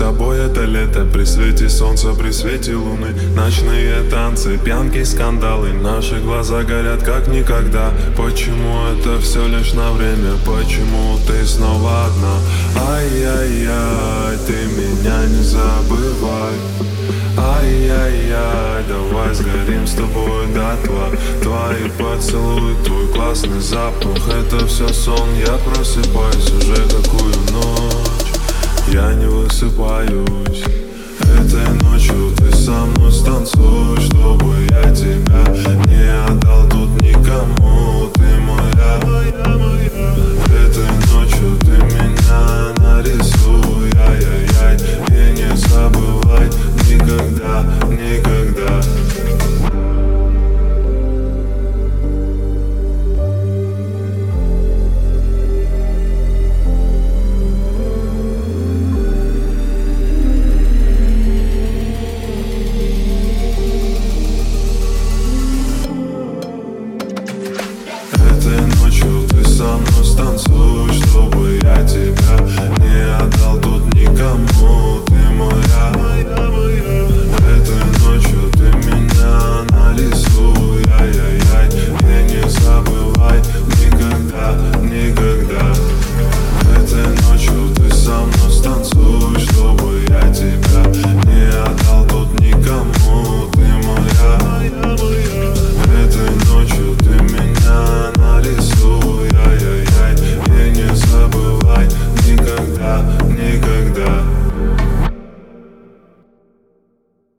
тобой это лето, при свете солнца, при свете луны. Ночные танцы, пьянки, скандалы, наши глаза горят как никогда. Почему это все лишь на время, почему ты снова одна? Ай-яй-яй, ты меня не забывай. Ай-яй-яй, давай сгорим с тобой дотла. Твои поцелуи, твой классный запах, это все сон, я просыпаюсь уже какую ночь. Я не высыпаюсь. Этой ночью ты со мной станцуй, чтобы я тебя не отдал тут никому. Ты моя. Этой ночью ты меня нарисуй.